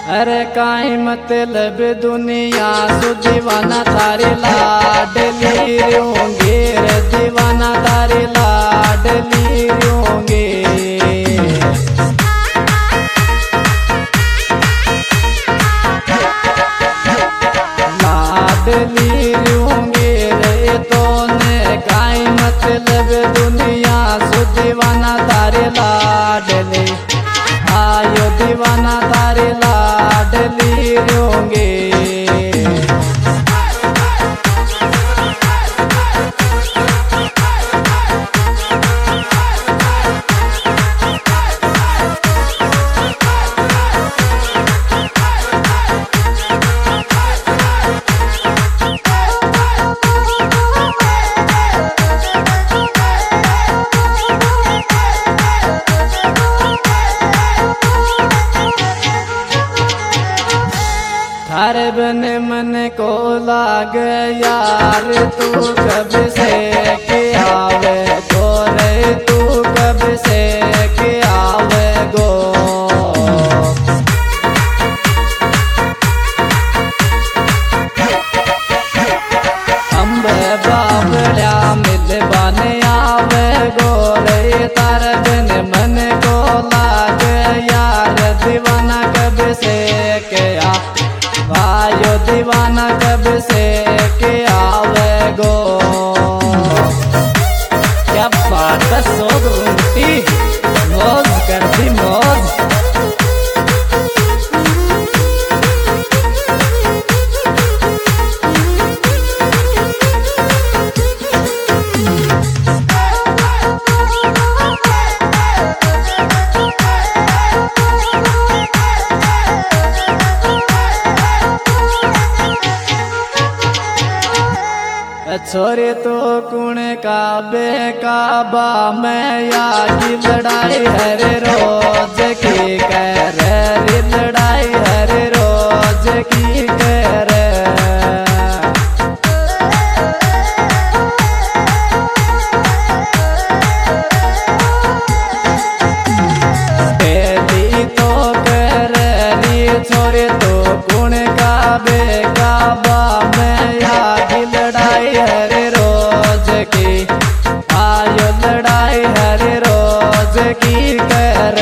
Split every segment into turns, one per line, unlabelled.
अरे काई मतलब दुनिया सु दीवाना तारी लाडली होंगे रे दीवाना तारी लाडली होंगे। लाडली होंगे रे तो ने काई मतलब दुनिया सु दीवाना तारी लाडली आयो दीवाना तारी लाडली होंगे। थारे बन मन को लाग यार तू कब से के आवे गो रे तू कब से के आवे गो। अम्बे बाबड़ा मिल बने आवे गो रे तारे बन मन को लाग यार दीवाना कब से के आ भाइयो दीवाना कब से के आवे गो। क्या बात है सोग रूटी मौज करती मौज। छोरे तो कुण काबे काबा में यागी लड़ाई हर रोज की कर रे लड़ाई हर रोज की कर। पहली तो कर री छोरे तो कुण काबे काबा में यागी लड़ाई हर रोज की आयो लड़ाई हर रोज की कर।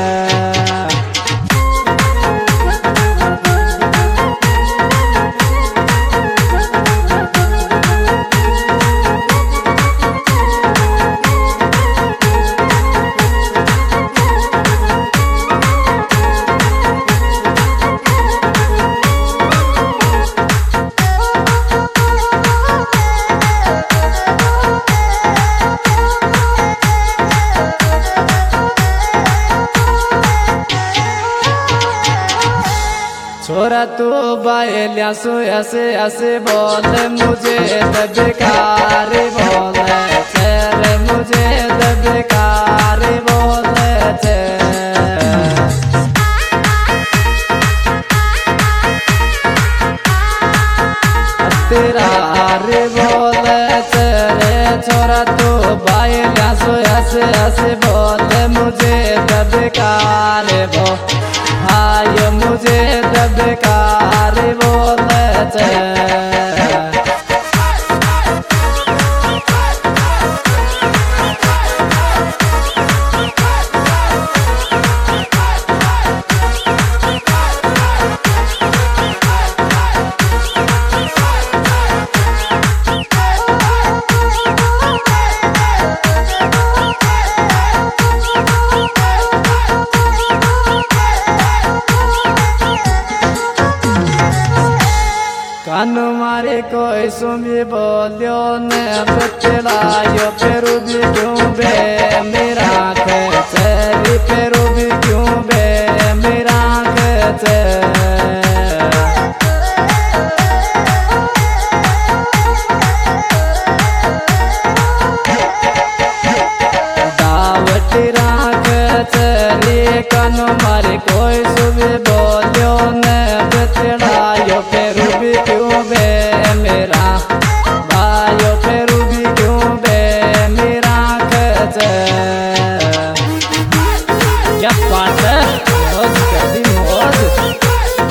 छोरा तू बायलिया सो ऐसे ऐसे बोल मुझे दबकार बोल चेहरे मुझे दबकार बोल तेरा रे बोल चेहरे छोरा तू बायलिया सो ऐसे ऐसे बोल मुझे दबकार बोल आयो मुझे दबकार बोल कानू मारे कोई सुमी बोलियो ने बतलायो पेरू भी क्यों बे मेरा चेरी पेरू भी क्यों बे मेरा दावटी राख चली कानू मारे कोई सुमी बोलियो ने बतलायो पेरू भी क्यों बे मेरा भाइयो पेरू भी क्यों बे मेरा क्या बात है मौज कर दी मौज।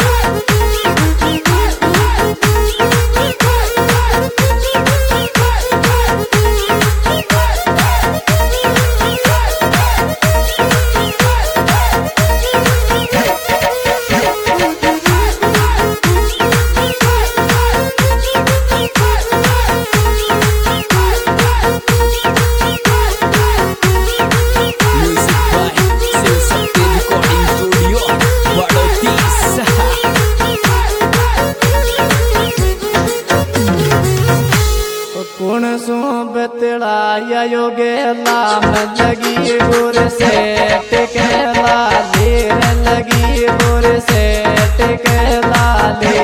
लाली।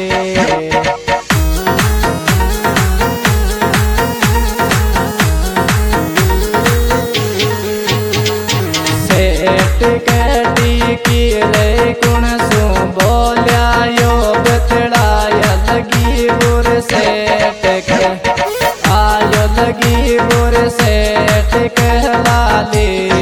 सेठ कटी की रे कुण सु बोलिया यो बतड़ाया लगी बुर सेठ के आयो लगी बुर सेठ के लाली।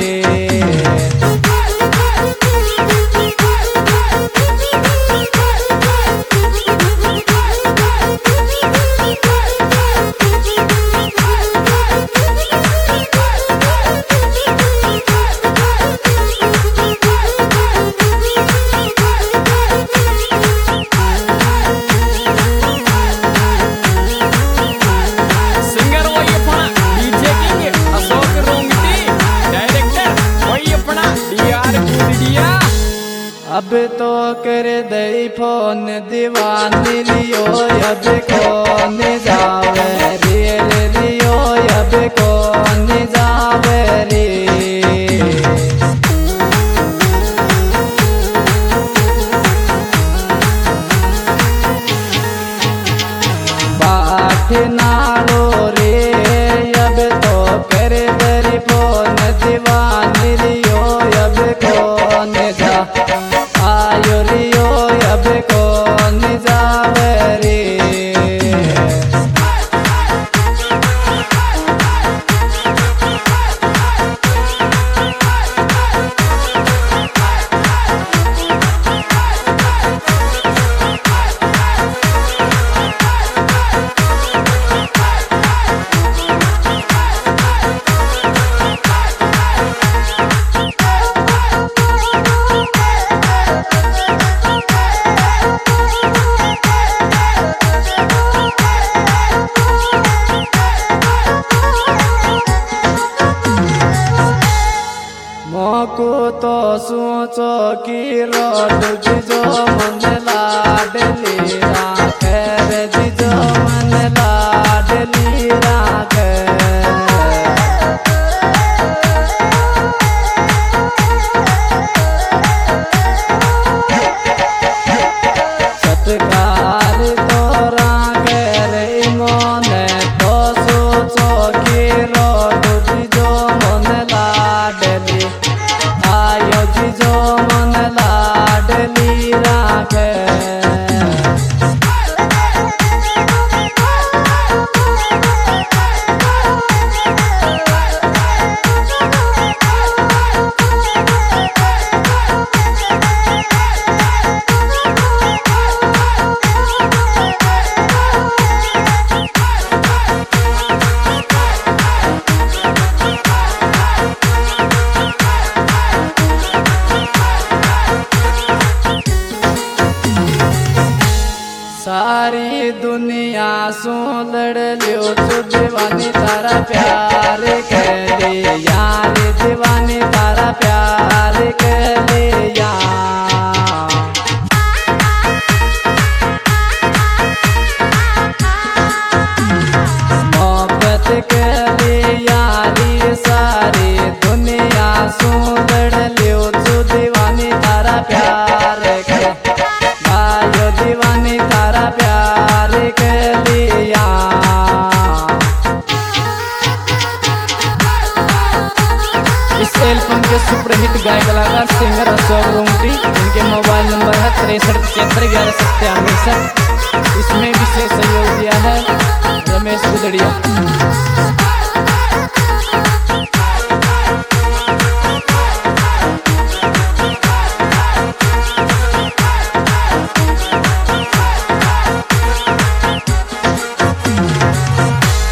अब तो कर दई फोन दीवानी लियो अब कौन जावे रे लियो अब कौन जावे रे। बाट नालो रे अब तो कर दई फोन दीवानी लियो अब कौन जा आयो लियो अब कौन जावे रे। मोको तो सोचो की रोड जिजो मन लाडली राखे रे जिजो मन लाडली राखे। सत्कार तो राखे रे मोने तो सोचो की रोड जिजो मन लाडली आयो जिजो मन लाडली राखे। सारी दुनिया सो लड़ लियो तो दीवानी तारा प्यार के ले यार दीवानी तारा प्यार के ले यार। मोहब्बत के ले यारी सारी दुनिया सो लड़ लियो तो दीवानी तारा प्यार के आयो दीवानी तारा प्यार के लिया। इस एल्बम के सुपरहिट गायक कलाकार सिंगर अशोक रुंगटी, इनके मोबाइल नंबर है 63 73 11 97। इसमें विशेष सहयोग दिया है रमेश गुदड़िया।